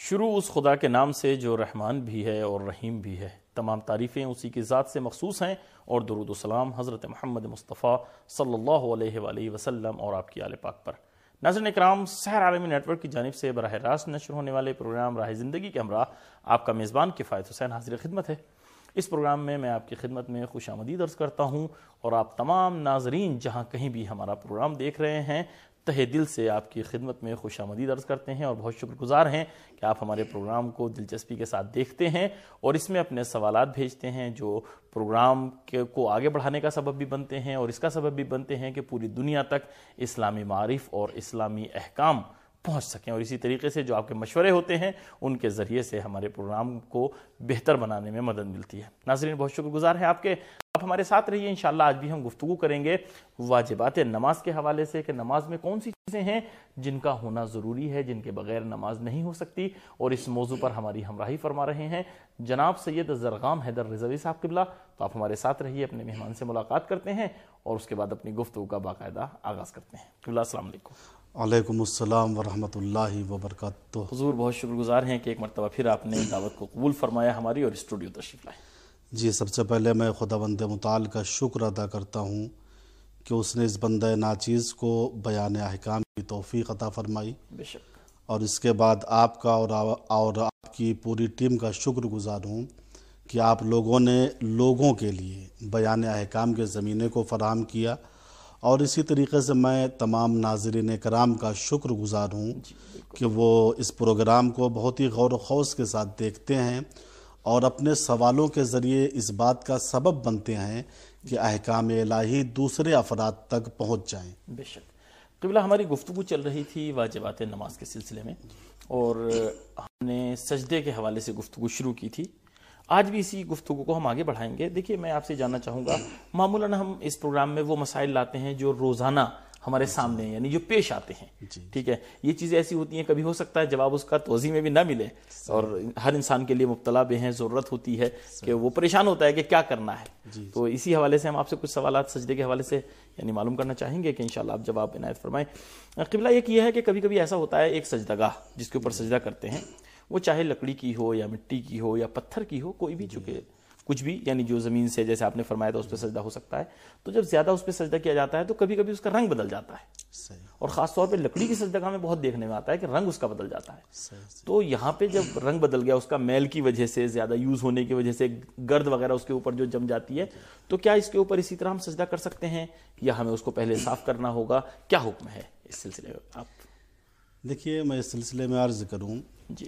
شروع اس خدا کے نام سے جو رحمان بھی ہے اور رحیم بھی ہے۔ تمام تعریفیں اسی کی ذات سے مخصوص ہیں، اور درود و سلام حضرت محمد مصطفیٰ صلی اللہ علیہ وآلہ وسلم اور آپ کی آل پاک پر۔ ناظرین اکرام، سحر عالمی نیٹ ورک کی جانب سے براہ راست نشر ہونے والے پروگرام راہ زندگی کے ہمراہ آپ کا میزبان کفایت حسین حاضر خدمت ہے۔ اس پروگرام میں آپ کی خدمت میں خوش آمدید عرض کرتا ہوں، اور آپ تمام ناظرین جہاں کہیں بھی ہمارا پروگرام دیکھ رہے ہیں، تہہ دل سے آپ کی خدمت میں خوش آمدید عرض کرتے ہیں، اور بہت شکر گزار ہیں کہ آپ ہمارے پروگرام کو دلچسپی کے ساتھ دیکھتے ہیں اور اس میں اپنے سوالات بھیجتے ہیں، جو پروگرام کو آگے بڑھانے کا سبب بھی بنتے ہیں، اور اس کا سبب بھی بنتے ہیں کہ پوری دنیا تک اسلامی معارف اور اسلامی احکام پہنچ سکیں، اور اسی طریقے سے جو آپ کے مشورے ہوتے ہیں ان کے ذریعے سے ہمارے پروگرام کو بہتر بنانے میں مدد ملتی ہے۔ ناظرین بہت شکر گزار ہیں آپ ہمارے ساتھ رہیے۔ انشاءاللہ آج بھی ہم گفتگو کریں گے واجبات نماز کے حوالے سے، کہ نماز میں کون سی چیزیں ہیں جن کا ہونا ضروری ہے، جن کے بغیر نماز نہیں ہو سکتی، اور اس موضوع پر ہماری ہمراہی فرما رہے ہیں جناب سید زرغام حیدر رضوی صاحب قبلہ۔ تو آپ ہمارے ساتھ رہیے، اپنے مہمان سے ملاقات کرتے ہیں اور اس کے بعد اپنی گفتگو کا باقاعدہ آغاز کرتے ہیں۔ قبلہ السلام علیکم۔ وعلیکم السلام ورحمۃ اللہ وبرکاتہ۔ حضور بہت شکر گزار ہیں کہ ایک مرتبہ پھر آپ نے دعوت کو قبول فرمایا ہماری، اور اسٹوڈیو تشریف لائے۔ جی، سب سے پہلے میں خداوند متعال کا شکر ادا کرتا ہوں کہ اس نے اس بندہ ناچیز کو بیان احکام کی توفیق عطا فرمائی، بے شک، اور اس کے بعد آپ کا اور آپ کی پوری ٹیم کا شکر گزار ہوں کہ آپ لوگوں نے لوگوں کے لیے بیان احکام کے زمینے کو فراہم کیا، اور اسی طریقے سے میں تمام ناظرین کرام کا شکر گزار ہوں کہ وہ اس پروگرام کو بہت ہی غور و خوض کے ساتھ دیکھتے ہیں اور اپنے سوالوں کے ذریعے اس بات کا سبب بنتے ہیں کہ احکام الہی دوسرے افراد تک پہنچ جائیں۔ بے شک۔ قبلہ ہماری گفتگو چل رہی تھی واجبات نماز کے سلسلے میں، اور ہم نے سجدے کے حوالے سے گفتگو شروع کی تھی۔ آج بھی اسی گفتگو کو ہم آگے بڑھائیں گے۔ دیکھیے، میں آپ سے جاننا چاہوں گا، معمولاً ہم اس پروگرام میں وہ مسائل لاتے ہیں جو روزانہ ہمارے سامنے ہیں، یعنی جو پیش آتے ہیں، ٹھیک ہے۔ یہ چیزیں ایسی ہوتی ہیں، کبھی ہو سکتا ہے جواب اس کا توضیح میں بھی نہ ملے، اور ہر انسان کے لیے مبتلا بے ہیں، ضرورت ہوتی ہے کہ وہ پریشان ہوتا ہے کہ کیا کرنا ہے۔ تو اسی حوالے سے ہم آپ سے کچھ سوالات سجدے کے حوالے سے یعنی معلوم کرنا چاہیں گے کہ انشاءاللہ آپ جواب عنایت فرمائیں۔ قبلہ ایک یہ ہے کہ کبھی کبھی ایسا ہوتا ہے، ایک سجدہ گاہ جس کے اوپر سجدہ کرتے ہیں، وہ چاہے لکڑی کی ہو یا مٹی کی ہو یا پتھر کی ہو، کوئی بھی، چونکہ کچھ بھی یعنی جو زمین سے جیسے آپ نے فرمایا تھا اس پہ سجدہ ہو سکتا ہے، تو جب زیادہ اس پہ سجدہ کیا جاتا ہے تو کبھی کبھی اس کا رنگ بدل جاتا ہے، اور خاص طور پہ لکڑی کی سجدہ گاہ میں بہت دیکھنے میں آتا ہے کہ رنگ اس کا بدل جاتا ہے۔ تو یہاں پہ جب رنگ بدل گیا، اس کا میل کی وجہ سے، زیادہ یوز ہونے کی وجہ سے گرد وغیرہ اس کے اوپر جو جم جاتی ہے، تو کیا اس کے اوپر اسی طرح ہم سجدہ کر سکتے ہیں، یا ہمیں اس کو پہلے صاف کرنا ہوگا؟ کیا حکم ہے اس سلسلے میں آپ؟ دیکھیے، میں اس سلسلے میں عرض کروں جی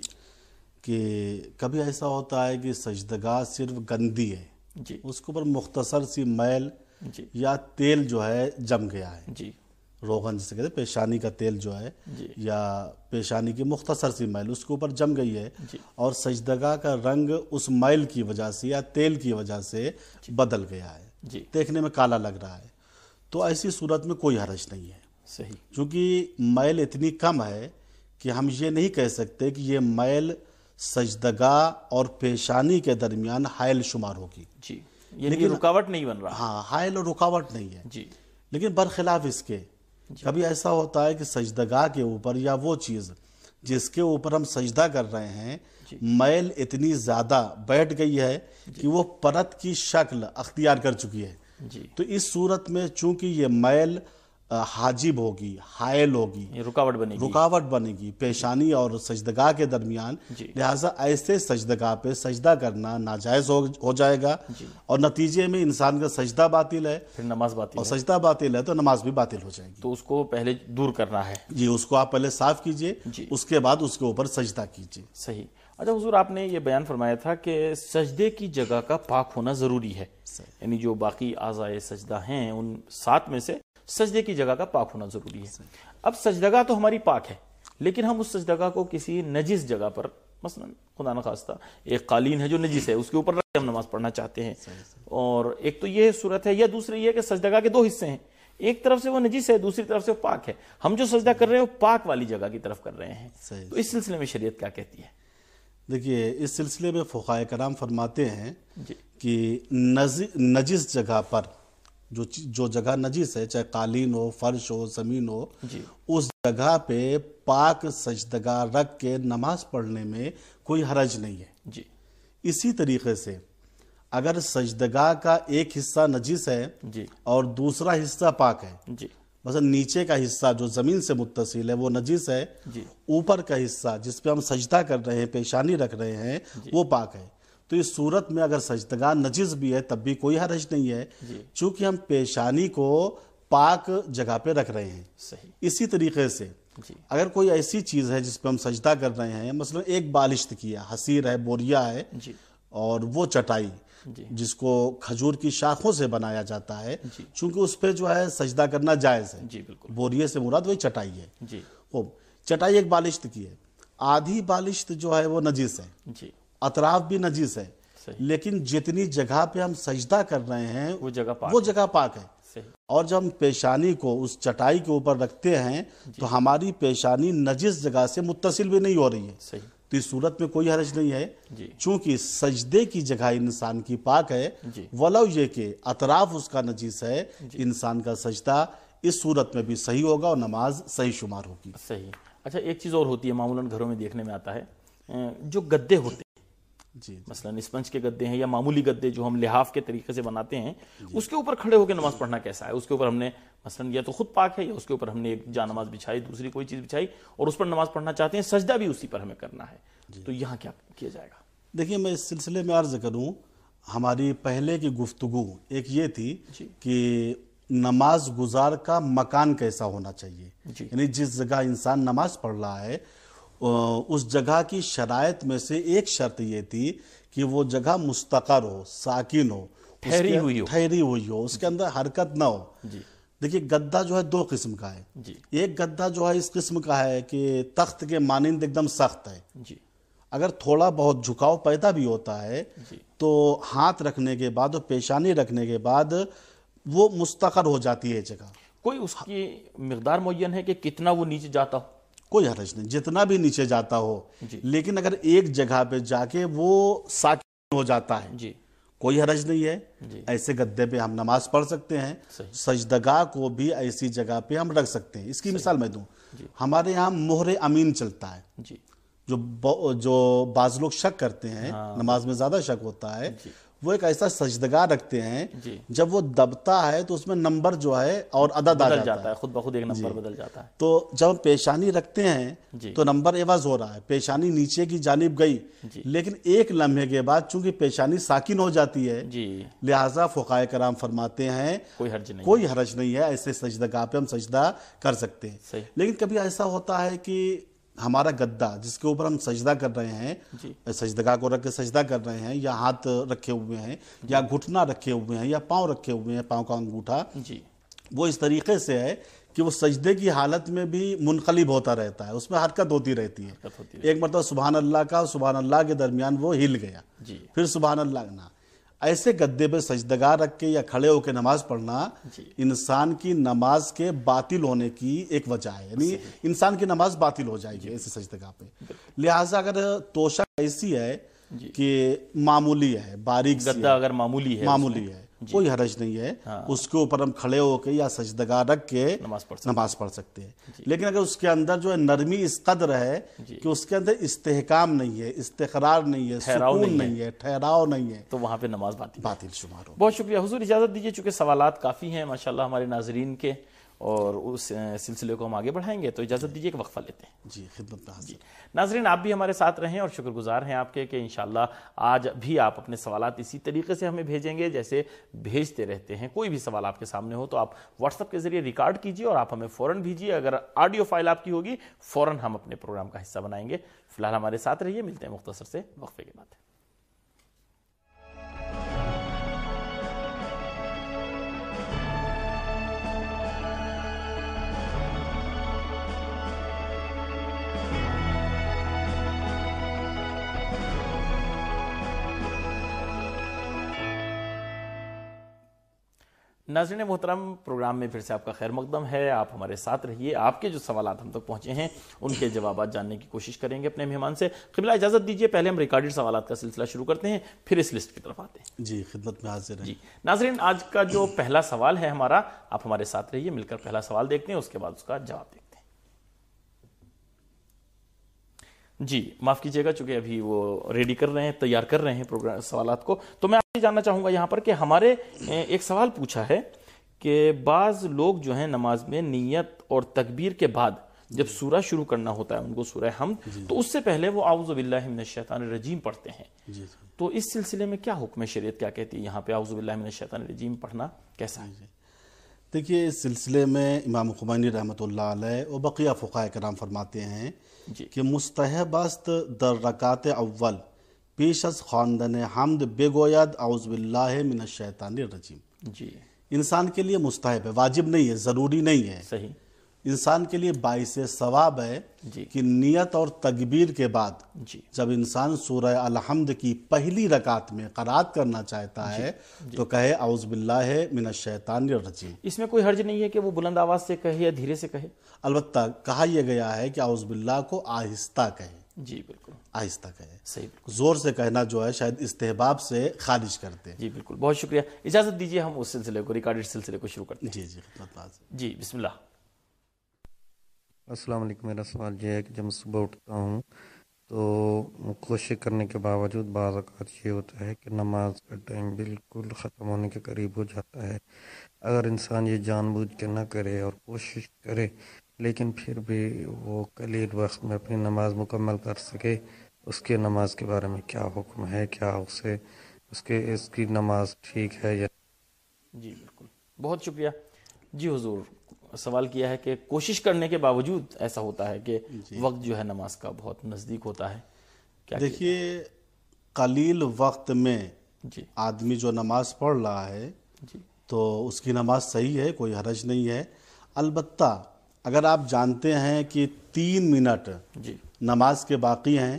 کہ کبھی ایسا ہوتا ہے کہ سجدگاہ صرف گندی ہے، جی، اس کے اوپر مختصر سی میل جی یا تیل جو ہے جم گیا ہے، جی، روغن جسے کہتے ہیں، پیشانی کا تیل جو ہے، جی یا پیشانی کی مختصر سی میل اس کے اوپر جم گئی ہے، جی، اور سجدگاہ کا رنگ اس میل کی وجہ سے یا تیل کی وجہ سے بدل گیا ہے، جی، دیکھنے میں کالا لگ رہا ہے، تو ایسی صورت میں کوئی حرج نہیں ہے، صحیح، چونکہ میل اتنی کم ہے کہ ہم یہ نہیں کہہ سکتے کہ یہ میل سجدگاہ اور پیشانی کے درمیان حائل شمار ہوگی، جی، یعنی رکاوٹ نہیں بن رہا۔ ہاں، حائل اور رکاوٹ نہیں ہے، جی، لیکن برخلاف اس کے کبھی ایسا ہوتا ہے کہ سجدگاہ کے اوپر یا وہ چیز جس کے اوپر ہم سجدہ کر رہے ہیں، میل اتنی زیادہ بیٹھ گئی ہے کہ وہ پرت کی شکل اختیار کر چکی ہے، جی، تو اس صورت میں چونکہ یہ میل حاجب ہوگی، حائل ہوگی، یہ رکاوٹ بنے گی، رکاوٹ بنے گی پیشانی اور سجدگاہ کے درمیان، لہٰذا ایسے سجدگاہ پہ سجدہ کرنا ناجائز ہو جائے گا، اور نتیجے میں انسان کا سجدہ باطل ہے، پھر نماز باطل اور ہے، سجدہ باطل ہے تو نماز بھی باطل ہو جائے گی۔ تو اس کو پہلے دور کرنا ہے۔ جی، اس کو آپ پہلے صاف کیجئے، اس کے بعد اس کے اوپر سجدہ کیجئے۔ صحیح۔ اچھا حضور، آپ نے یہ بیان فرمایا تھا کہ سجدے کی جگہ کا پاک ہونا ضروری ہے، یعنی جو باقی اعضائے سجدہ ہیں ان 7 میں سے سجدے کی جگہ کا پاک ہونا ضروری ہے۔ اب سجدگاہ تو ہماری پاک ہے، لیکن ہم اس سجدگاہ کو کسی نجس جگہ پر، مثلا خدا نخواستہ ایک قالین ہے جو نجس ہے، اس کے اوپر رکھ کے ہم نماز پڑھنا چاہتے ہیں، اور ایک تو یہ صورت ہے، یا دوسری یہ کہ سجدگاہ کے 2 حصے ہیں، ایک طرف سے وہ نجس ہے، دوسری طرف سے وہ پاک ہے، ہم جو سجدہ کر رہے ہیں وہ پاک والی جگہ کی طرف کر رہے ہیں، تو اس سلسلے میں شریعت کیا کہتی ہے؟ دیکھیے، اس سلسلے میں فقہائے کرام فرماتے ہیں کہ نجس جگہ پر جو جگہ نجس ہے، چاہے قالین ہو، فرش ہو، زمین ہو، جی اس جگہ پہ پاک سجدگاہ رکھ کے نماز پڑھنے میں کوئی حرج نہیں ہے۔ جی اسی طریقے سے اگر سجدگاہ کا ایک حصہ نجس ہے جی اور دوسرا حصہ پاک ہے، جی مثلا نیچے کا حصہ جو زمین سے متصل ہے وہ نجس ہے، جی اوپر کا حصہ جس پہ ہم سجدہ کر رہے ہیں، پیشانی رکھ رہے ہیں، وہ پاک ہے، تو اس صورت میں اگر سجدگاہ نجس بھی ہے تب بھی کوئی حرج نہیں ہے، جی چونکہ ہم پیشانی کو پاک جگہ پہ رکھ رہے ہیں۔ صحیح۔ اسی طریقے سے جی اگر کوئی ایسی چیز ہے جس پہ ہم سجدہ کر رہے ہیں، مثلا ایک بالشت کیا، حصیر ہے، بوریا ہے، جی اور وہ چٹائی جی جس کو کھجور کی شاخوں سے بنایا جاتا ہے، جی چونکہ اس پہ جو ہے سجدہ کرنا جائز ہے، جی بالکل بوریے سے مراد وہی چٹائی ہے، جی وہ چٹائی ایک بالشت کی ہے، آدھی بالشت جو ہے وہ نجس ہے، جی اطراف بھی نجس ہے، صحیح لیکن جتنی جگہ پہ ہم سجدہ کر رہے ہیں وہ جگہ پاک وہ جگہ پاک ہے، صحیح اور جب ہم پیشانی کو اس چٹائی کے اوپر رکھتے ہیں تو ہماری پیشانی نجس جگہ سے متصل بھی نہیں ہو رہی ہے، صحیح تو اس صورت میں کوئی حرج نہیں ہے، جی چونکہ سجدے کی جگہ انسان کی پاک ہے، جی ولو یہ کہ اطراف اس کا نجس ہے، انسان کا سجدہ اس صورت میں بھی صحیح ہوگا اور نماز صحیح شمار ہوگی۔ صحیح۔ اچھا ایک چیز اور ہوتی ہے معمولاً گھروں میں دیکھنے میں آتا ہے، جو گدے ہوتے ہیں جی مثلاً اسپنج کے گدے ہیں یا معمولی گدے جو ہم لحاف کے طریقے سے بناتے ہیں، اس کے اوپر کھڑے ہو کے نماز پڑھنا کیسا ہے؟ اس کے اوپر ہم نے مثلاً یا تو خود پاک ہے یا اس کے اوپر ہم نے ایک جا نماز بچھائی، دوسری کوئی چیز بچھائی اور اس پر نماز پڑھنا چاہتے ہیں، سجدہ بھی اسی پر ہمیں کرنا ہے، تو یہاں کیا کیا جائے گا؟ دیکھیے میں اس سلسلے میں عرض کروں، ہماری پہلے کی گفتگو ایک یہ تھی جی کہ نماز گزار کا مکان کیسا ہونا چاہیے، جی یعنی جس جگہ انسان نماز پڑھ رہا ہے اس جگہ کی شرائط میں سے ایک شرط یہ تھی کہ وہ جگہ مستقر ہو، ساکن ہو، ٹھہری ہوئی ہو اس کے اندر حرکت نہ ہو۔ جی دیکھیے گدا جو ہے دو قسم کا ہے، جی ایک گدا جو ہے اس قسم کا ہے کہ تخت کے مانند ایک دم سخت ہے، جی اگر تھوڑا بہت جھکاؤ پیدا بھی ہوتا ہے جی تو ہاتھ رکھنے کے بعد اور پیشانی رکھنے کے بعد وہ مستقر ہو جاتی ہے جگہ، کوئی اس کی مقدار معین ہے کہ کتنا وہ نیچے جاتا ہو؟ کوئی حرج نہیں، جتنا بھی نیچے جاتا ہو، جی لیکن اگر ایک جگہ پہ جا کے وہ ساکن ہو جاتا ہے جی کوئی حرج نہیں ہے، جی ایسے گدے پہ ہم نماز پڑھ سکتے ہیں، صحیح سجدگاہ کو بھی ایسی جگہ پہ ہم رکھ سکتے ہیں۔ اس کی مثال میں دوں، جی ہمارے یہاں مہر امین چلتا ہے، جی جو بعض لوگ شک کرتے ہیں، نماز میں زیادہ شک ہوتا ہے، جی وہ ایک ایسا سجدگاہ رکھتے ہیں جی جب وہ دبتا ہے تو اس میں نمبر جو ہے اور عدد آ بدل جاتا جاتا ہے، ہے، خود بخود ایک نمبر بدل جاتا ہے۔ تو جب ہم پیشانی رکھتے ہیں جی تو نمبر عوض ہو رہا ہے، پیشانی نیچے کی جانب گئی، جی لیکن ایک لمحے کے بعد چونکہ پیشانی ساکن ہو جاتی ہے، جی لہٰذا فقہائے کرام فرماتے ہیں کوئی حرج نہیں کوئی حرج نہیں ہے، ایسے سجدگاہ پہ ہم سجدہ کر سکتے ہیں۔ صحیح لیکن کبھی ایسا ہوتا ہے کہ ہمارا گدا جس کے اوپر ہم سجدہ کر رہے ہیں، جی سجدگاہ کو رکھ کے سجدہ کر رہے ہیں، یا ہاتھ رکھے ہوئے ہیں یا گھٹنا رکھے ہوئے ہیں یا پاؤں رکھے ہوئے ہیں، پاؤں کا انگوٹھا، جی وہ اس طریقے سے ہے کہ وہ سجدے کی حالت میں بھی منقلب ہوتا رہتا ہے، اس میں حرکت ہوتی رہتی ہے، حرکت ہوتی ایک مرتبہ سبحان اللہ کا سبحان اللہ کے درمیان وہ ہل گیا، جی پھر سبحان اللہ نہ، ایسے گدے پہ سجدگاہ رکھ کے یا کھڑے ہو کے نماز پڑھنا جی انسان کی نماز کے باطل ہونے کی ایک وجہ ہے، یعنی انسان کی نماز باطل ہو جائے گی ایسے سجدگاہ پہ۔ لہٰذا اگر توشک ایسی ہے جی کہ معمولی ہے، باریک سی گدا اگر معمولی ہے معمولی ہے، کوئی حرج نہیں ہے، اس کے اوپر ہم کھڑے ہو کے یا سجدگاہ رکھ کے نماز پڑھ سکتے ہیں۔ لیکن اگر اس کے اندر جو ہے نرمی اس قدر ہے کہ اس کے اندر استحکام نہیں ہے، استقرار نہیں ہے، سکون نہیں ہے، ٹھہراؤ نہیں ہے، تو وہاں پہ نماز باطل شمار ہو۔ بہت شکریہ حضور، اجازت دیجیے چونکہ سوالات کافی ہیں ماشاءاللہ ہمارے ناظرین کے، اور اس سلسلے کو ہم آگے بڑھائیں گے، تو اجازت دیجیے کہ وقفہ لیتے ہیں۔ جی خدمت میں حاضر۔ ناظرین آپ بھی ہمارے ساتھ رہیں اور شکر گزار ہیں آپ کے کہ انشاءاللہ آج بھی آپ اپنے سوالات اسی طریقے سے ہمیں بھیجیں گے جیسے بھیجتے رہتے ہیں۔ کوئی بھی سوال آپ کے سامنے ہو تو آپ واٹس ایپ کے ذریعے ریکارڈ کیجیے اور آپ ہمیں فوراً بھیجیے، اگر آڈیو فائل آپ کی ہوگی فوراً ہم اپنے پروگرام کا حصہ بنائیں گے۔ فی الحال ہمارے ساتھ رہیے، ملتے ہیں مختصر سے وقفے کے بعد۔ ناظرین محترم، پروگرام میں پھر سے آپ کا خیر مقدم ہے. آپ ہمارے ساتھ رہیے. آپ کے جو سوالات ہم تک پہنچے ہیں ان کے جوابات جاننے کی کوشش کریں گے اپنے مہمان سے. قبلہ اجازت دیجیے پہلے ہم ریکارڈڈ سوالات کا سلسلہ شروع کرتے ہیں، پھر اس لسٹ کی طرف آتے ہیں. جی خدمت میں حاضر ہیں. جی ناظرین، آج کا جو پہلا سوال ہے ہمارا، آپ ہمارے ساتھ رہیے، مل کر پہلا سوال دیکھتے ہیں، اس کے بعد اس کا جواب دیکھتے ہیں. جی معاف کیجیے گا، چونکہ ابھی وہ ریڈی کر رہے ہیں، تیار کر رہے ہیں پروگرام سوالات کو. تو میں آپ سے جاننا چاہوں گا یہاں پر کہ ہمارے ایک سوال پوچھا ہے کہ بعض لوگ جو ہیں نماز میں نیت اور تکبیر کے بعد جب سورہ شروع کرنا ہوتا ہے ان کو، سورہ حمد، تو اس سے پہلے وہ اعوذ باللہ من الشیطان الرجیم پڑھتے ہیں. تو اس سلسلے میں کیا حکم ہے، شریعت کیا کہتی ہے یہاں پہ اعوذ باللہ من الشیطان الرجیم پڑھنا کیسا ہے؟ دیکھیے، اس سلسلے میں امام خمینی رحمۃ اللہ علیہ و بقیہ فقہاء کرام فرماتے ہیں کہ مستحب است در رکعت اول پیش از خواندن حمد بگوید اعوذ باللہ من الشیطان الرجیم. جی انسان کے لیے مستحب ہے، واجب نہیں ہے، ضروری نہیں ہے. صحیح. انسان کے لیے باعث ثواب ہے کہ نیت اور تکبیر کے بعد جب انسان سورہ الحمد کی پہلی رکعت میں قرات کرنا چاہتا ہے تو کہے اعوذ باللہ من الشیطان الرجیم. اس میں کوئی حرج نہیں ہے کہ وہ بلند آواز سے کہے یا دھیرے سے کہے؟ البتہ کہا یہ گیا ہے کہ اعوذ باللہ کو آہستہ کہے. جی بالکل آہستہ کہے. صحیح. بالکل زور سے کہنا جو ہے شاید استحباب سے خارج کرتے. جی بالکل، بہت شکریہ. اجازت دیجیے ہم اس سلسلے کو، ریکارڈڈ سلسلے کو شروع کرتے ہیں. جی خدمت بات. جی بسم اللہ. السلام علیکم. میرا سوال یہ ہے کہ جب میں صبح اٹھتا ہوں تو کوشش کرنے کے باوجود بعض اوقات یہ ہوتا ہے کہ نماز کا ٹائم بالکل ختم ہونے کے قریب ہو جاتا ہے. اگر انسان یہ جان بوجھ کے نہ کرے اور کوشش کرے لیکن پھر بھی وہ قلیل وقت میں اپنی نماز مکمل کر سکے، اس کے نماز کے بارے میں کیا حکم ہے؟ کیا اس کی نماز ٹھیک ہے یا؟ جی بالکل، بہت شکریہ. جی حضور، سوال کیا ہے کہ کوشش کرنے کے باوجود ایسا ہوتا ہے کہ وقت جو ہے نماز کا بہت نزدیک ہوتا ہے. دیکھیے، قلیل وقت میں آدمی جو نماز پڑھ رہا ہے تو اس کی نماز صحیح ہے، کوئی حرج نہیں ہے. البتہ اگر آپ جانتے ہیں کہ 3 منٹ نماز کے باقی ہیں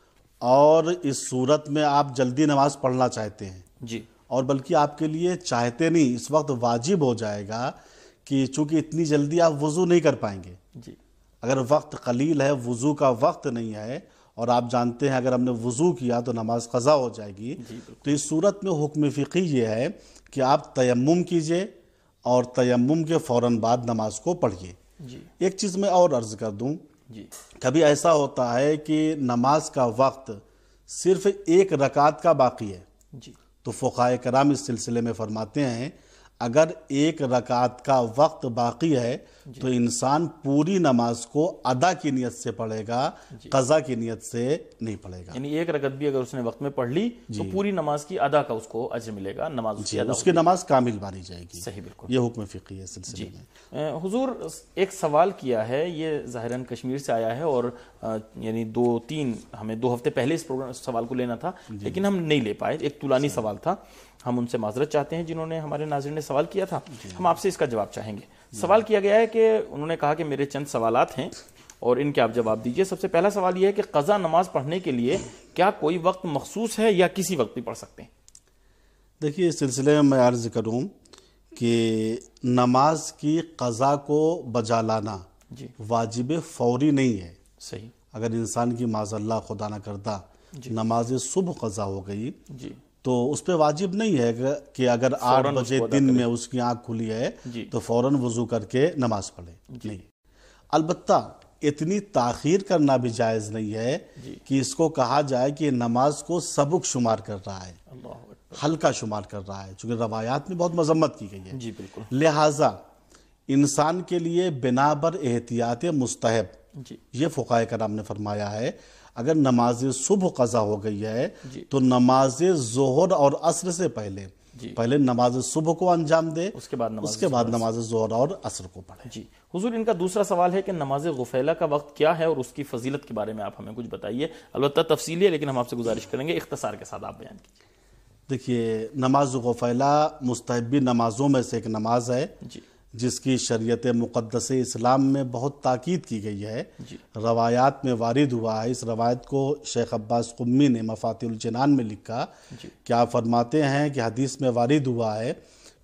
اور اس صورت میں آپ جلدی نماز پڑھنا چاہتے ہیں اور بلکہ آپ کے لیے چاہتے نہیں، اس وقت واجب ہو جائے گا کہ چونکہ اتنی جلدی آپ وضو نہیں کر پائیں گے. اگر وقت قلیل ہے، وضو کا وقت نہیں ہے اور آپ جانتے ہیں اگر ہم نے وضو کیا تو نماز قضا ہو جائے گی، تو اس صورت میں حکم فقہی یہ ہے کہ آپ تیمم کیجئے اور تیمم کے فوراً بعد نماز کو پڑھیے. ایک چیز میں اور عرض کر دوں، کبھی ایسا ہوتا ہے کہ نماز کا وقت صرف 1 رکعت کا باقی ہے تو فقہاء کرام اس سلسلے میں فرماتے ہیں اگر 1 رکعت کا وقت باقی ہے تو انسان پوری نماز کو ادا کی نیت سے پڑھے گا، قضا کی نیت سے نہیں پڑھے گا. یعنی 1 رکعت بھی اگر اس نے وقت میں پڑھ لی تو پوری نماز کی ادا کا اس کو اجر ملے گا، نماز اس کی نماز کامل مانی جائے گی. صحیح، بالکل. یہ حکم فقہی ہے سلسلے میں. حضور، ایک سوال کیا ہے، یہ ظاہراً کشمیر سے آیا ہے اور یعنی 2-3 ہمیں 2 ہفتے پہلے اس سوال کو لینا تھا لیکن ہم نہیں لے پائے. ایک طولانی سوال تھا، ہم ان سے معذرت چاہتے ہیں جنہوں نے ہمارے ناظرین نے سوال کیا تھا. ہم آپ سے اس کا جواب چاہیں گے. سوال کیا گیا ہے کہ انہوں نے کہا کہ میرے چند سوالات ہیں اور ان کے آپ جواب دیجئے. سب سے پہلا سوال یہ ہے کہ قضا نماز پڑھنے کے لیے کیا کوئی وقت مخصوص ہے یا کسی وقت بھی پڑھ سکتے ہیں؟ دیکھیے، اس سلسلے میں عرض کروں کہ نماز کی قضا کو بجا لانا واجب فوری نہیں ہے. صحیح. اگر انسان کی معاذ اللہ خدا نہ کرتا نماز صبح قضا ہو گئی تو اس پہ واجب نہیں ہے کہ اگر 8 بجے دن میں اس کی آنکھ کھلی ہے تو فوراً وضو کر کے نماز پڑھے. نہیں، البتہ اتنی تاخیر کرنا بھی جائز نہیں ہے کہ اس کو کہا جائے کہ نماز کو سبک شمار کر رہا ہے، ہلکا شمار کر رہا ہے، چونکہ روایات میں بہت مذمت کی گئی ہے. جی بالکل. لہٰذا انسان کے لیے بنا بر احتیاط مستحب، یہ فقہاء کرام نے فرمایا ہے اگر نماز صبح قضا ہو گئی ہے تو نماز ظہر اور عصر سے پہلے نماز صبح کو انجام دے، اس کے بعد نماز ظہر اور عصر کو پڑھے. جی حضور، ان کا دوسرا سوال ہے کہ نماز غفیلہ کا وقت کیا ہے اور اس کی فضیلت کے بارے میں آپ ہمیں کچھ بتائیے. البتہ تفصیلی ہے لیکن ہم آپ سے گزارش کریں گے اختصار کے ساتھ آپ بیان کیجیے. دیکھیے، نماز غفیلہ مستحبی نمازوں میں سے ایک نماز ہے جس کی شریعت مقدس اسلام میں بہت تاکید کی گئی ہے. روایات میں وارد ہوا ہے. اس روایت کو شیخ عباس قمی نے مفاتیح الجنان میں لکھا کہ آپ فرماتے ہیں کہ حدیث میں وارد ہوا ہے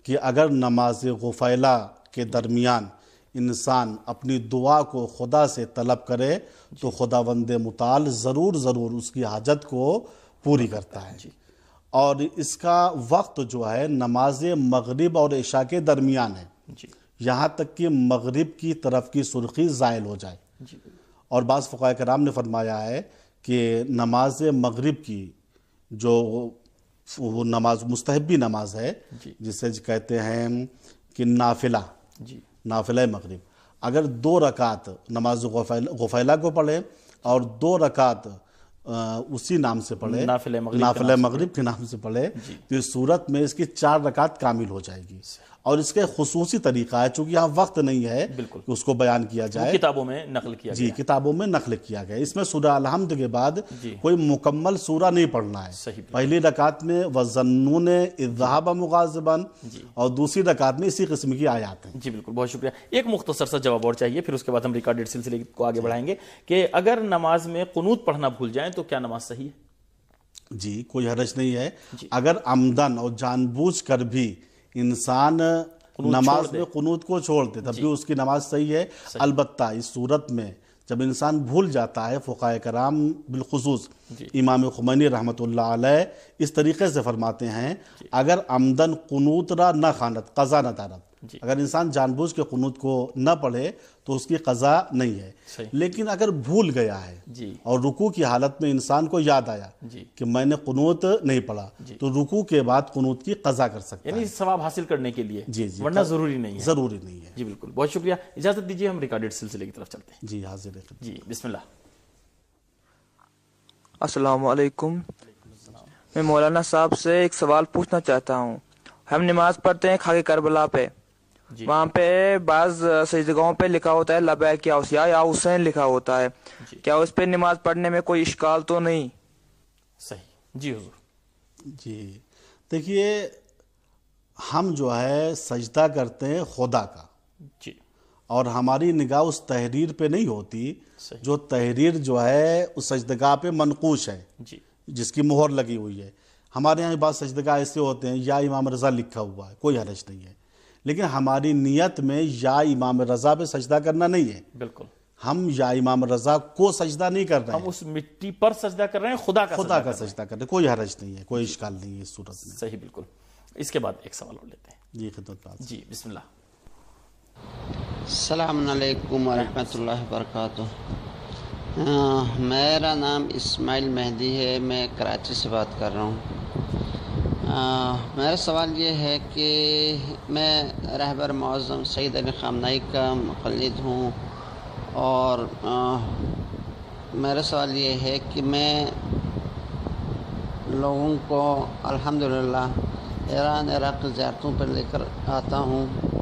کہ اگر نماز غفیلہ کے درمیان انسان اپنی دعا کو خدا سے طلب کرے تو خداوند متعال ضرور اس کی حاجت کو پوری کرتا ہے. اور اس کا وقت جو ہے نماز مغرب اور عشاء کے درمیان ہے، یہاں تک کہ مغرب کی طرف کی سرخی زائل ہو جائے. اور بعض فقہاء کرام نے فرمایا ہے کہ نماز مغرب کی جو وہ نماز مستحبی نماز ہے جسے کہتے ہیں کہ نافلہ مغرب، اگر 2 رکعت نماز غفیلہ کو پڑھے اور 2 رکعت اسی نام سے پڑھے، نافلہ مغرب کے نام سے پڑھے، تو اس صورت میں اس کی 4 رکعت کامل ہو جائے گی. اور اس کے خصوصی طریقہ ہے، چونکہ یہاں وقت نہیں ہے کہ اس کو بیان کیا جائے، کتابوں میں نقل کیا گیا. کتابوں میں نقل کیا گیا. اس میں سورہ الحمد کے بعد کوئی مکمل سورہ نہیں پڑھنا ہے. پہلی رکعت میں وَظَنُّونَ إِذْ ذَهَبَ مُغَاضِبًا اور دوسری رکعت میں اسی قسم کی آیات ہیں. جی بالکل، بہت شکریہ. ایک مختصر سا جواب اور چاہیے، پھر اس کے بعد ہم ریکارڈڈ سلسلے کو آگے بڑھائیں گے کہ اگر نماز میں قنوت پڑھنا بھول جائیں تو کیا نماز صحیح ہے؟ جی کوئی حرج نہیں ہے. اگر عمدن اور جان بوجھ کر بھی انسان نماز میں قنوت کو چھوڑ دے تب بھی اس کی نماز صحیح ہے. البتہ اس صورت میں جب انسان بھول جاتا ہے، فقہاء کرام بالخصوص امام خمینی رحمۃ اللہ علیہ اس طریقے سے فرماتے ہیں اگر عمدن قنوت را نہ خانت قضا نہ دارت، اگر انسان جان بوجھ کے قنوت کو نہ پڑھے تو اس کی قضا نہیں ہے. لیکن اگر بھول گیا ہے اور رکوع کی حالت میں انسان کو یاد آیا کہ میں نے قنوت نہیں پڑھا تو رکوع کے بعد قنوت کی قضا کر سکتا ہے، یعنی ثواب حاصل کرنے کے لیے، ورنہ ضروری نہیں ہے. ضروری نہیں ہے. جی بالکل، بہت شکریہ. اجازت دیجیے ہم ریکارڈڈ سلسلے کی طرف چلتے ہیں. جی حاضر ہے. جی بسم اللہ. السلام علیکم. میں مولانا صاحب سے ایک سوال پوچھنا چاہتا ہوں. ہم نماز پڑھتے ہیں خاک کربلا پہ، وہاں پہ بعض سجدگاہوں پہ لکھا ہوتا ہے لبیک یا حسین لکھا ہوتا ہے، کیا اس پہ نماز پڑھنے میں کوئی اشکال تو نہیں؟ صحیح. جی حضور. جی دیکھیے، ہم جو ہے سجدہ کرتے ہیں خدا کا، اور ہماری نگاہ اس تحریر پہ نہیں ہوتی جو تحریر جو ہے اس سجدگاہ پہ منقوش ہے، جس کی مہر لگی ہوئی ہے. ہمارے یہاں بعض سجدگاہ ایسے ہوتے ہیں یا امام رضا لکھا ہوا ہے، کوئی حرج نہیں ہے. لیکن ہماری نیت میں یا امام رضا پہ سجدہ کرنا نہیں ہے. بالکل، ہم یا امام رضا کو سجدہ نہیں کر رہے ہیں، ہم اس مٹی پر سجدہ کر رہے ہیں، خدا کا سجدہ کر رہے ہیں. کوئی حرج نہیں ہے، کوئی اشکال نہیں ہے اس صورت میں. صحیح بالکل. اس کے بعد ایک سوال اور لیتے ہیں. جی خدمت میں. جی بسم اللہ. السلام علیکم ورحمۃ اللہ وبرکاتہ. میرا نام اسماعیل مہدی ہے، میں کراچی سے بات کر رہا ہوں. میرا سوال یہ ہے کہ میں رہبر معظم سید علی خامنہئی کا مقلد ہوں، اور میرا سوال یہ ہے کہ میں لوگوں کو الحمدللہ ایران عراق کی زیارتوں پر لے کر آتا ہوں،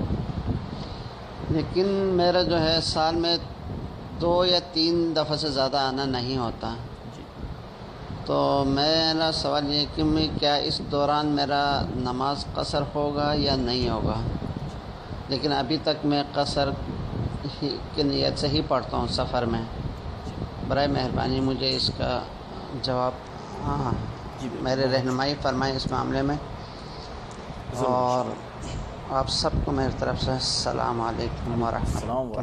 لیکن میرا جو ہے سال میں 2 یا 3 دفعہ سے زیادہ آنا نہیں ہوتا. تو میرا سوال یہ ہے کہ میں کیا اس دوران میرا نماز قصر ہوگا یا نہیں ہوگا؟ لیکن ابھی تک میں قصر کی نیت سے ہی پڑھتا ہوں سفر میں. برائے مہربانی مجھے اس کا جواب میرے رہنمائی فرمائیں اس معاملے میں. اور آپ سب کو میری طرف سے السلام علیکم ورحمۃ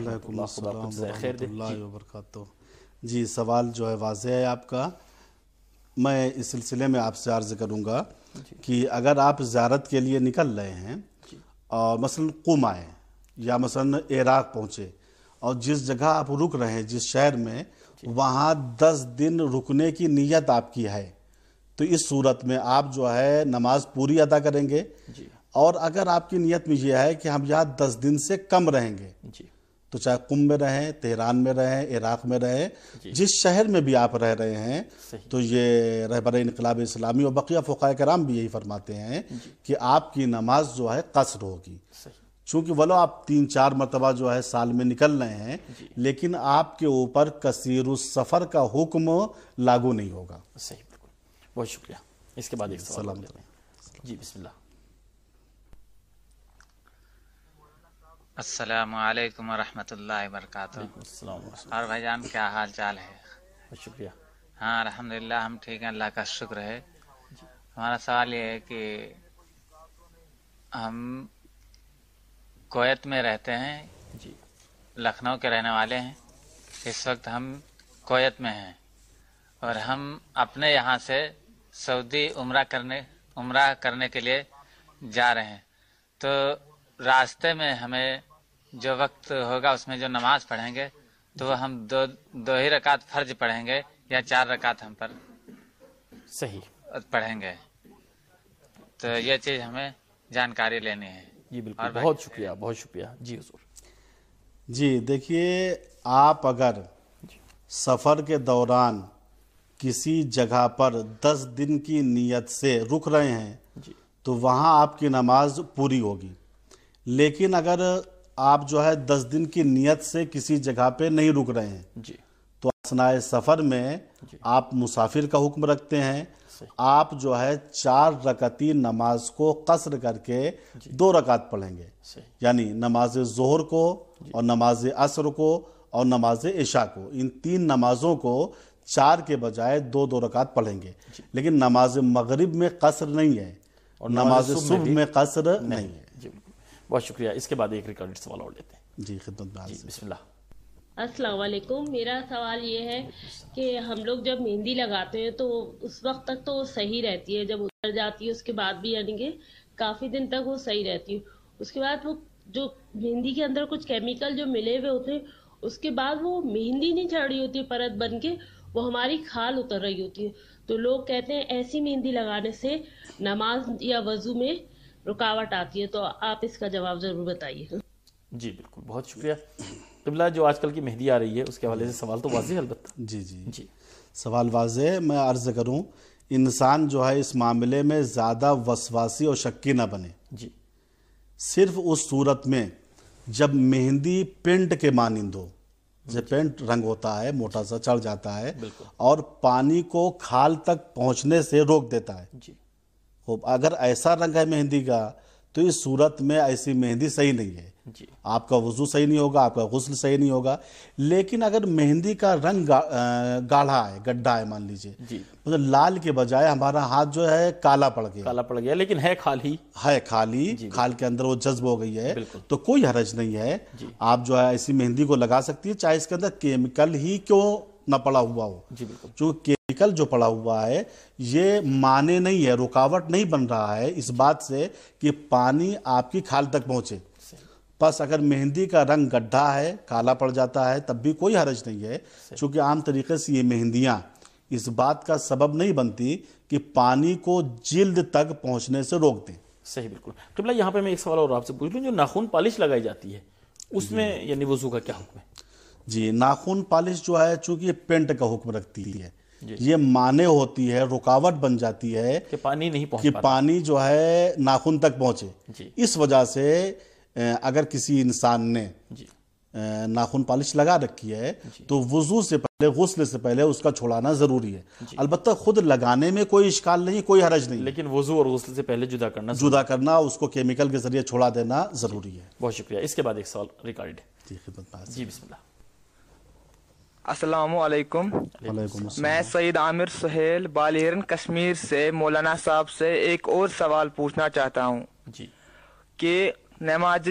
اللہ وبرکاتہ. جی سوال جو ہے واضح ہے آپ کا. میں اس سلسلے میں آپ سے عرض کروں گا کہ اگر آپ زیارت کے لیے نکل رہے ہیں اور مثلا قم آئے یا مثلا عراق پہنچے اور جس جگہ آپ رک رہے ہیں جس شہر میں، وہاں 10 دن رکنے کی نیت آپ کی ہے، تو اس صورت میں آپ جو ہے نماز پوری ادا کریں گے. اور اگر آپ کی نیت میں یہ ہے کہ ہم یہاں 10 دن سے کم رہیں گے تو چاہے قم میں رہیں، تہران میں رہیں، عراق میں رہیں، جس شہر میں بھی آپ رہ رہے ہیں، تو یہ رہبر انقلاب اسلامی اور بقیہ فقہاء کرام بھی یہی فرماتے ہیں کہ آپ کی نماز جو ہے قصر ہوگی. چونکہ ولو آپ 3-4 مرتبہ جو ہے سال میں نکل رہے ہیں، لیکن آپ کے اوپر کثیر السفر کا حکم لاگو نہیں ہوگا. صحیح بالکل. بہت شکریہ. اس کے بعد ایک سوال لیتے ہیں. جی بسم اللہ. السلام علیکم ورحمۃ اللہ وبرکاتہ. اور بھائی جان کیا حال چال ہے؟ بہت شکریہ. ہاں الحمدللہ ہم ٹھیک ہیں، اللہ کا شکر ہے. ہمارا سوال یہ ہے کہ हम कोयत में रहते हैं जी लखनऊ के रहने वाले हैं इस वक्त हम कोयत में हैं और हम अपने यहाँ से सऊदी उम्रा करने के लिए जा रहे हैं तो रास्ते में हमें जो वक्त होगा उसमें जो नमाज पढ़ेंगे तो वो हम दो ही रकात फर्ज पढ़ेंगे या 4 रकात हम पर सही पढ़ेंगे तो ये चीज़ हमें जानकारी लेनी है। जी बिल्कुल, बहुत शुक्रिया, बहुत शुक्रिया। जी हुजूर। जी देखिए, आप अगर सफ़र के दौरान किसी जगह पर 10 दिन की नीयत से रुक रहे हैं जी तो वहाँ आपकी नमाज पूरी होगी। लेकिन अगर आप जो है 10 दिन की नीयत से किसी जगह पे नहीं रुक रहे हैं जी तो असनाए सफ़र में आप मुसाफिर का हुक्म रखते हैं, आप जो है 4 रकती नमाज को कसर करके 2 रकात पढ़ेंगे, यानी नमाज ज़ोहर को और नमाज असर को और नमाज इशा को, इन 3 नमाजों को 4 के बजाय 2 रकात पढ़ेंगे। लेकिन नमाज मगरिब में कसर नहीं है और नमाज सुबह में कसर नहीं है। जी बहुत शुक्रिया। इसके बाद एक रिकॉर्डेड सवाल और लेते हैं। जी खिदमत में। जी बिस्मिल्लाह। अस्सलाम वालेकुम। मेरा सवाल ये है कि हम लोग जब मेहंदी लगाते हैं तो उस वक्त तक तो वो सही रहती है, जब उतर जाती है उसके बाद भी यानी कि काफ़ी दिन तक वो सही रहती है। उसके बाद वो जो मेहंदी के अंदर कुछ केमिकल जो मिले हुए होते हैं उसके बाद वो मेहंदी नहीं चढ़ रही होती परत बन के, वो हमारी खाल उतर रही होती है। तो लोग कहते हैं ऐसी मेहंदी लगाने से नमाज या वजू में रुकावट आती है, तो आप इसका जवाब ज़रूर बताइए। जी बिल्कुल, बहुत शुक्रिया। क़िबला, जो आजकल की मेहंदी आ रही है उसके हवाले से सवाल तो वाज़ेह है अलबत्ता। जी जी जी सवाल वाज़ेह। मैं अर्ज़ करूं, इंसान जो है इस मामले में ज़्यादा वसवासी और शक्की ना बने। जी सिर्फ उस सूरत में जब मेहंदी पेंट के मानिंद हो, जब पेंट रंग होता है मोटा सा चढ़ जाता है और पानी को खाल तक पहुंचने से रोक देता है। जी अगर ऐसा रंग है मेहंदी का तो इस सूरत में ऐसी मेहंदी सही नहीं है। जी आपका वजू सही नहीं होगा, आपका गुस्ल सही नहीं होगा। लेकिन अगर मेहंदी का रंग गाढ़ा है, गड्ढा है, मान लीजिए मतलब लाल के बजाय हमारा हाथ जो है काला पड़ गया, लेकिन है खाली, खाल के अंदर वो जज्ब हो गई है, तो कोई हरज नहीं है। आप जो है ऐसी मेहंदी को लगा सकती है, चाहे इसके अंदर केमिकल ही क्यों न पड़ा हुआ हो। जो केमिकल जो पड़ा हुआ है ये माने नहीं है, रुकावट नहीं बन रहा है इस बात से कि पानी आपकी खाल तक पहुंचे। बस अगर मेहंदी का रंग गड्ढा है, काला पड़ जाता है, तब भी कोई हरज नहीं है, क्योंकि आम तरीके से ये मेहंदियां इस बात का सबब नहीं बनती कि पानी को जिल्द तक पहुंचने से रोक दें। सही, बिल्कुल। क़िबला, यहाँ पे मैं एक सवाल और आपसे पूछ लूँ, जो नाखून पॉलिश लगाई जाती है उसमें यानी वजू का क्या हुक्म है? जी, नाखून पॉलिश जो है चूंकि पेंट का हुक्म रखती है, ये माने होती है, रुकावट बन जाती है कि पानी नहीं पहुंच कि पानी जो है नाखून तक पहुंचे। इस वजह से अगर किसी इंसान ने नाखून पॉलिश लगा रखी है तो वुजू से पहले, गुस्ल से पहले उसका छुड़ाना जरूरी है। अलबत्ता खुद लगाने में कोई इश्काल नहीं, कोई हरज नहीं, लेकिन वुजू और गुस्ल से पहले जुदा करना, उसको केमिकल के जरिए छुड़ा देना जरूरी है। बहुत शुक्रिया। इसके बाद एक सवाल रिकॉर्ड। जी बिस्मिल्लाह। अस्सलामु अलैकुम। मैं सईद आमिर सुहेल बालियरन कश्मीर से मौलाना साहब से एक और सवाल पूछना चाहता हूँ जी कि नमाज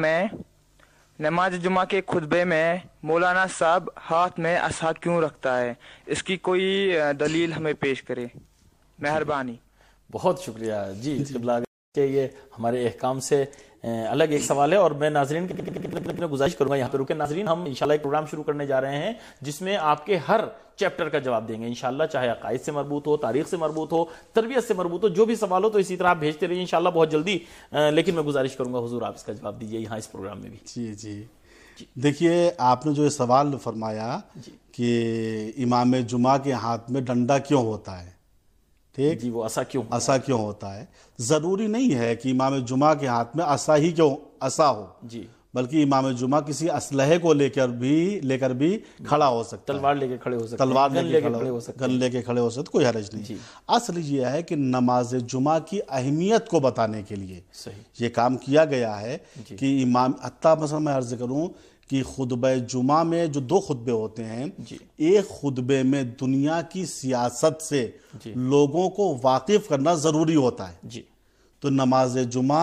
जुमा के खुतबे में मौलाना साहब हाथ में असा क्यों रखता है, इसकी कोई दलील हमें पेश करे, मेहरबानी। बहुत शुक्रिया जी। ये हमारे अहकाम से अलग एक सवाल है और मैं नाजरीन की गुजारिश करूंगा यहाँ पे रुके। नाजरीन, हम इंशाल्लाह एक प्रोग्राम शुरू करने जा रहे हैं जिसमें आपके हर चैप्टर का जवाब देंगे इंशाल्लाह, चाहे अकायद से मरबूत हो, तारीख से मरबूत हो, तरबियत से मरबूत हो, जो भी सवाल हो तो इसी तरह आप भेजते रहिए इंशाल्लाह बहुत जल्दी। लेकिन मैं गुजारिश करूंगा हुजूर आप इसका जवाब दीजिए यहाँ इस प्रोग्राम में भी। जी देखिए, आपने जो सवाल फरमाया कि इमाम जुमा के हाथ में डंडा क्यों होता है, ठीक जी, वो असा क्यों होता है। जरूरी नहीं है कि इमाम जुमा के हाथ में असा ही क्यों असा हो जी, बल्कि इमाम जुमा किसी असलहे को लेकर भी खड़ा हो सकता है, तलवार लेके खड़े हो सकते, गन लेके खड़े हो सकते, कोई हरज नहीं। असल ये है कि नमाज जुमा की अहमियत को बताने के लिए ये काम किया गया है कि इमाम हत्ता मसला मैं अर्ज करूं कि खुतबे जुमा में जो 2 खुतबे होते हैं, एक खुतबे में दुनिया की सियासत से लोगों को वाकिफ करना जरूरी होता है। तो नमाज जुमा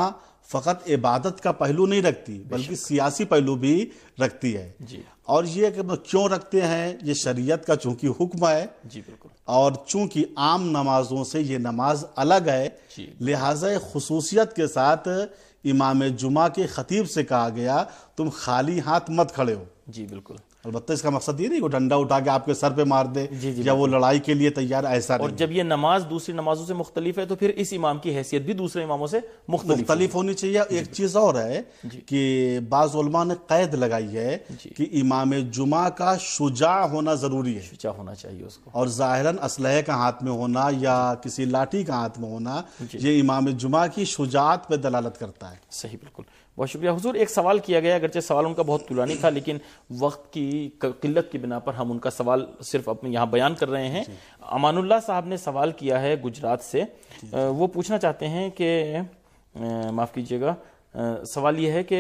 فقط عبادت کا پہلو نہیں رکھتی بلکہ سیاسی پہلو بھی رکھتی ہے. اور یہ کہ کیوں رکھتے ہیں؟ یہ شریعت کا چونکہ حکم ہے اور چونکہ عام نمازوں سے یہ نماز الگ ہے، لہٰذا خصوصیت کے ساتھ امام جمعہ کے خطیب سے کہا گیا تم خالی ہاتھ مت کھڑے ہو. جی بالکل. البتہ اس کا مقصد یہ نہیں کہ ڈنڈا اٹھا کے آپ کے سر پہ مار دے یا وہ لڑائی کے لیے تیار، ایسا نہیں. اور جب یہ نماز دوسری نمازوں سے مختلف ہے تو پھر اس امام کی حیثیت بھی دوسرے اماموں سے مختلف ہونی چاہیے. ایک چیز اور ہے کہ بعض علماء نے قید لگائی ہے کہ امام جمعہ کا شجاع ہونا ضروری ہے، شجاع ہونا چاہیے اس کو، اور ظاہراً اسلحے کا ہاتھ میں ہونا یا کسی لاٹھی کا ہاتھ میں ہونا یہ امام جمعہ کی شجاعت پہ دلالت کرتا ہے. صحیح، بالکل. بہت شکریہ حضور. ایک سوال کیا گیا، اگرچہ سوال ان کا بہت طولانی تھا لیکن وقت کی قلت کی بنا پر ہم ان کا سوال صرف اپنے یہاں بیان کر رہے ہیں. امان اللہ صاحب نے سوال کیا ہے گجرات سے. وہ پوچھنا چاہتے ہیں کہ معاف کیجیے گا، سوال یہ ہے کہ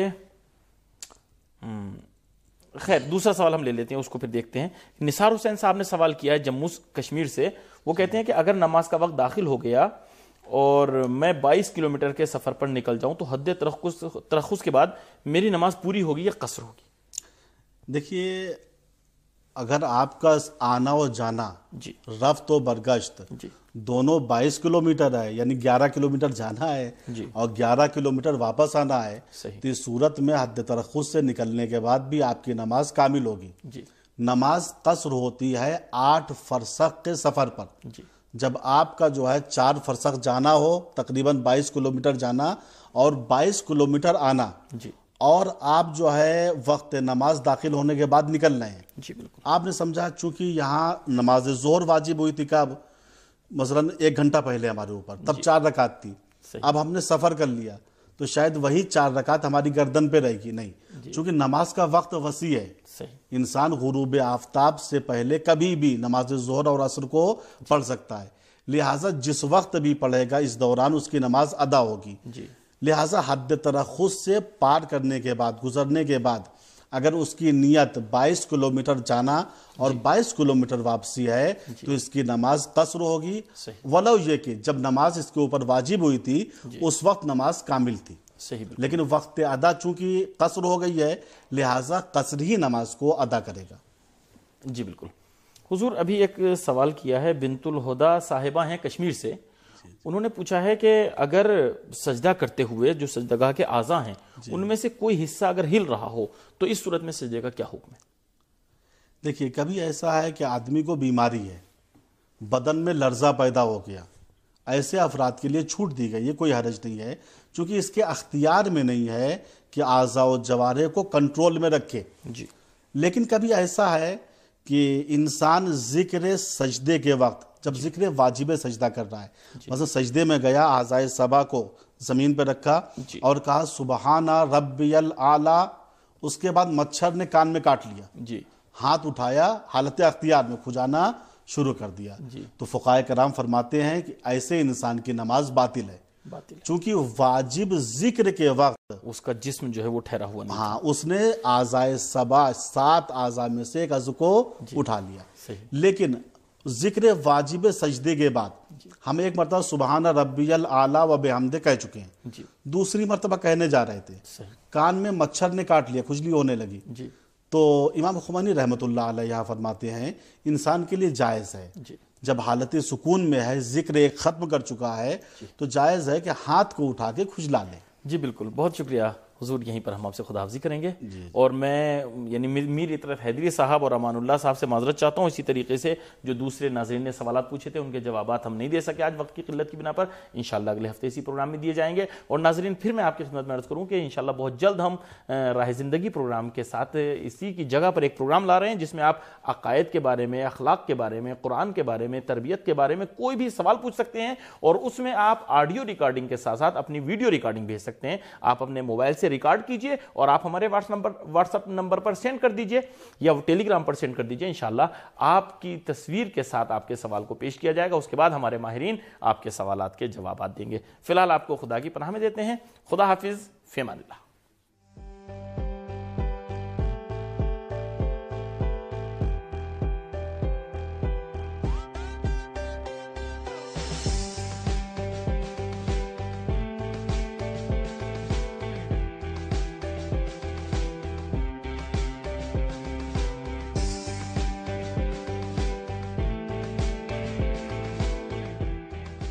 خیر دوسرا سوال ہم لے لیتے ہیں، اس کو پھر دیکھتے ہیں. نثار حسین صاحب نے سوال کیا ہے جموں کشمیر سے. وہ کہتے ہیں کہ اگر نماز کا وقت داخل ہو گیا اور میں 22 کلومیٹر کے سفر پر نکل جاؤں تو حد ترخص کے بعد میری نماز پوری ہوگی یا قصر ہوگی؟ دیکھیے، اگر آپ کا آنا و جانا رفت و برگشت دونوں 22 کلومیٹر ہے، یعنی 11 کلومیٹر جانا ہے اور 11 کلومیٹر واپس آنا ہے، تو اس صورت میں حد ترخص سے نکلنے کے بعد بھی آپ کی نماز کامل ہوگی. نماز قصر ہوتی ہے 8 فرسخ کے سفر پر. جب آپ کا جو ہے 4 فرسخ جانا ہو، تقریباً 22 کلومیٹر جانا اور 22 کلومیٹر آنا، اور آپ جو ہے وقت نماز داخل ہونے کے بعد نکل رہے ہیں. آپ نے سمجھا چونکہ یہاں نماز ظہر واجب ہوئی تھی کب؟ مثلاً 1 گھنٹہ پہلے ہمارے اوپر، تب 4 رکعت تھی. اب ہم نے سفر کر لیا تو شاید وہی 4 رکعت ہماری گردن پہ رہے گی. نہیں، چونکہ نماز کا وقت وسیع ہے. انسان غروب آفتاب سے پہلے کبھی بھی نماز ظہر اور عصر کو پڑھ سکتا ہے، لہٰذا جس وقت بھی پڑھے گا اس دوران اس کی نماز ادا ہوگی. لہٰذا حد ترخص سے پار کرنے کے بعد، گزرنے کے بعد اگر اس کی نیت 22 کلومیٹر جانا اور 22 کلومیٹر واپسی ہے تو اس کی نماز قصر ہوگی، ولو یہ کہ جب نماز اس کے اوپر واجب ہوئی تھی اس وقت نماز کامل تھی. لیکن وقت ادا چونکہ قصر ہو گئی ہے لہٰذا قصر ہی نماز کو ادا کرے گا. جی بالکل. حضور ابھی ایک سوال کیا ہے بنت الہدا صاحبہ ہیں کشمیر سے. انہوں نے پوچھا ہے کہ اگر سجدہ کرتے ہوئے جو سجدگاہ کے اعضاء ہیں ان میں سے کوئی حصہ اگر ہل رہا ہو تو اس صورت میں سجدے کا کیا حکم ہے؟ دیکھیے، کبھی ایسا ہے کہ آدمی کو بیماری ہے، بدن میں لرزہ پیدا ہو گیا، ایسے افراد کے لیے چھوٹ دی گئی ہے، کوئی حرج نہیں ہے، چونکہ اس کے اختیار میں نہیں ہے کہ اعضاء و جوارح کو کنٹرول میں رکھے. لیکن کبھی ایسا ہے کہ انسان ذکر سجدے کے وقت جب ذکر واجب سجدہ کر رہا ہے، مثلا سجدے میں گیا، اعضاء سبع کو زمین پہ رکھا اور کہا سبحان ربی الاعلی، اس کے بعد مچھر نے کان میں کاٹ لیا، ہاتھ اٹھایا، حالت اختیار میں کھجانا شروع کر دیا، تو فقہائے کرام فرماتے ہیں کہ ایسے انسان کی نماز باطل ہے، چونکہ واجب ذکر کے وقت اس کا جسم جو ہے وہ ٹھہرا ہوا نہیں، ہاں اس نے اعضاء سبع 7 اعضاء میں سے ایک عضو کو اٹھا لیا. لیکن ذکر واجب سجدے کے بعد ہم ایک مرتبہ سبحان ربی الاعلی و بحمدہ کہہ چکے ہیں، دوسری مرتبہ کہنے جا رہے تھے، کان میں مچھر نے کاٹ لیا، کھجلی ہونے لگی، تو امام خمینی رحمۃ اللہ علیہ فرماتے ہیں انسان کے لیے جائز ہے جب حالت سکون میں ہے، ذکر ایک ختم کر چکا ہے تو جائز ہے کہ ہاتھ کو اٹھا کے کھجلا لے. جی بالکل. بہت شکریہ حضور. یہیں پر ہم آپ سے خداحافظی کریں گے. اور میں یعنی میر اطرت حیدری صاحب اور امان اللہ صاحب سے معذرت چاہتا ہوں. اسی طریقے سے جو دوسرے ناظرین نے سوالات پوچھے تھے ان کے جوابات ہم نہیں دے سکے آج وقت کی قلت کی بنا پر. انشاءاللہ اگلے ہفتے اسی پروگرام میں دیے جائیں گے. اور ناظرین پھر میں آپ کی خدمت میں عرض کروں کہ انشاءاللہ بہت جلد ہم راہ زندگی پروگرام کے ساتھ اسی کی جگہ پر ایک پروگرام لا رہے ہیں جس میں آپ عقائد کے بارے میں، اخلاق کے بارے میں، قرآن کے بارے میں، تربیت کے بارے میں کوئی بھی سوال پوچھ سکتے ہیں اور اس میں آپ آڈیو ریکارڈنگ کے ساتھ ساتھ اپنی ویڈیو ریکارڈنگ بھیج سکتے ہیں. آپ اپنے موبائل سے ریکارڈ کیجئے اور آپ ہمارے واٹس ایپ نمبر پر سینڈ کر دیجئے یا ٹیلی گرام پر سینڈ کر دیجئے. انشاءاللہ آپ کی تصویر کے ساتھ آپ کے سوال کو پیش کیا جائے گا. اس کے بعد ہمارے ماہرین آپ کے سوالات کے جوابات دیں گے. فی الحال آپ کو خدا کی پناہ میں دیتے ہیں. خدا حافظ. فی امان اللہ.